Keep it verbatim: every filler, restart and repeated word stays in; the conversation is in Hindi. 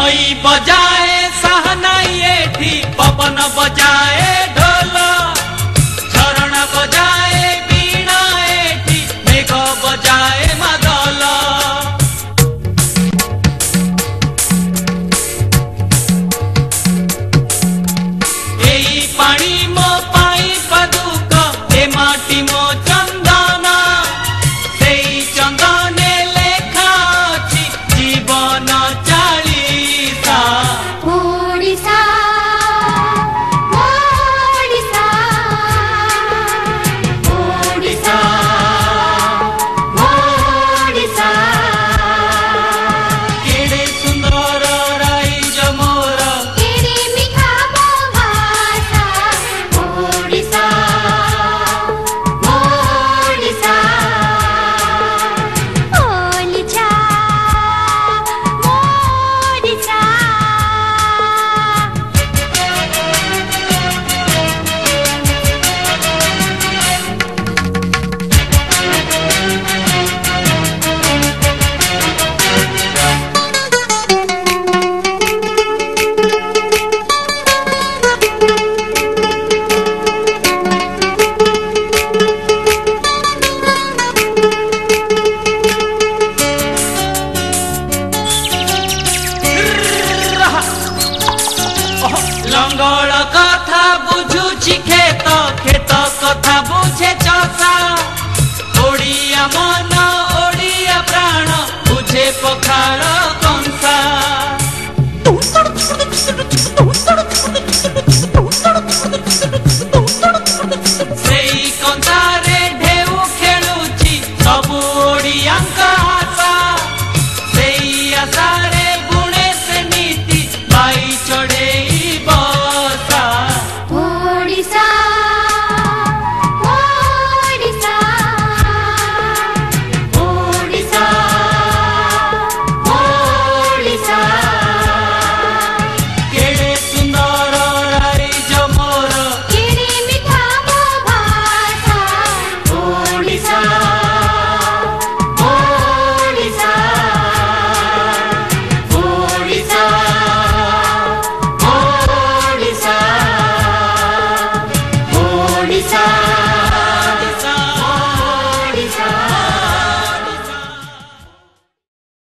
नई बजाए सहनाई एठी पवन बजाए ढोल झरणा बजाए बीणा एठी मेघ बजाए मादल एई पानी मो पाई पदुक ए माटी मो चंदन सेई चंदने लेखा अछि जीवन चालीसा ओडिसा ओडिसा ओडिसा ओडिसा केड़े सुंदर राइज मोर केड़े मिठा मो भाषा ओडिसा ओडिसा ओलिचा ओडिसा लंगड़ कथा बुझुछि खेत खेत कथा बुझे चषा ओडिया मन ओडिया प्राण बुझे पखाल कंसा सेई कंसारे ढेउ खेलुछि सबु ओडियांक आशा सेई आशारे गुणे से नीति बाई चढ़ेई बसा ओडिसा ओडिसा ओडिसा ओडिसा केड़े सुंदर राइज मोर केड़े मिठा मो भाषा ओडिसा ओडिसा ओडिसा ओडिसा ओडिसा